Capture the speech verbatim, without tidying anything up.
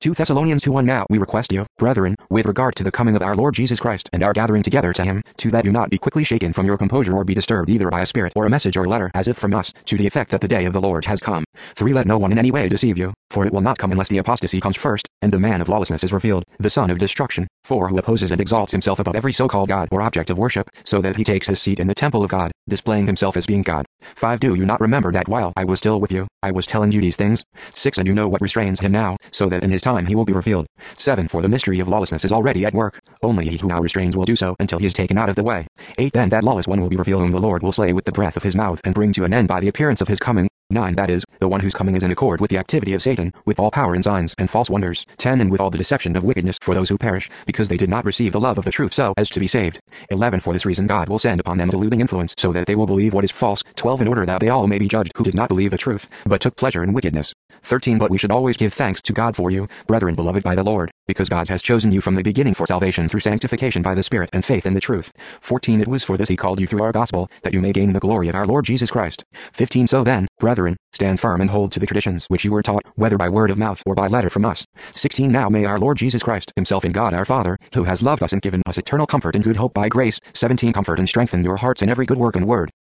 two Thessalonians two one Now we request you, brethren, with regard to the coming of our Lord Jesus Christ and our gathering together to him, to that you not be quickly shaken from your composure or be disturbed either by a spirit or a message or letter as if from us, to the effect that the day of the Lord has come. three Let no one in any way deceive you, for it will not come unless the apostasy comes first, and the man of lawlessness is revealed, the son of destruction, four Who opposes and exalts himself above every so-called God or object of worship, so that he takes his seat in the temple of God, displaying himself as being God. five Do you not remember that while I was still with you, I was telling you these things? six And you know what restrains him now, so that in his time he will be revealed. seven For the mystery of lawlessness is already at work, only he who now restrains will do so until he is taken out of the way. eight Then that lawless one will be revealed whom the Lord will slay with the breath of his mouth and bring to an end by the appearance of his coming. nine That is, the one whose coming is in accord with the activity of Satan, with all power and signs and false wonders. ten And with all the deception of wickedness for those who perish, because they did not receive the love of the truth so as to be saved. eleven For this reason God will send upon them a deluding influence so that they will believe what is false. twelve In order that they all may be judged who did not believe the truth, but took pleasure in wickedness. thirteen But we should always give thanks to God for you, brethren beloved by the Lord, because God has chosen you from the beginning for salvation through sanctification by the Spirit and faith in the truth. fourteen It was for this he called you through our gospel, that you may gain the glory of our Lord Jesus Christ. fifteen So then, brethren, stand firm and hold to the traditions which you were taught, whether by word of mouth or by letter from us. sixteen Now may our Lord Jesus Christ, himself and God our Father, who has loved us and given us eternal comfort and good hope by grace. seventeen Comfort and strengthen your hearts in every good work and word,